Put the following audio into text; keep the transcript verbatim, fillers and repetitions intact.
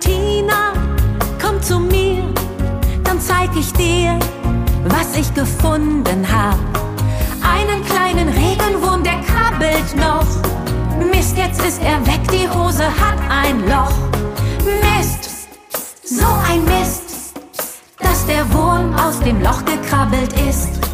Tina, komm zu mir, dann zeig ich dir, was ich gefunden hab. Einen kleinen Regenwurm, der krabbelt noch. Mist, jetzt ist er weg, die Hose hat ein Loch. Mist, so ein Mist, dass der Wurm aus dem Loch gekrabbelt ist.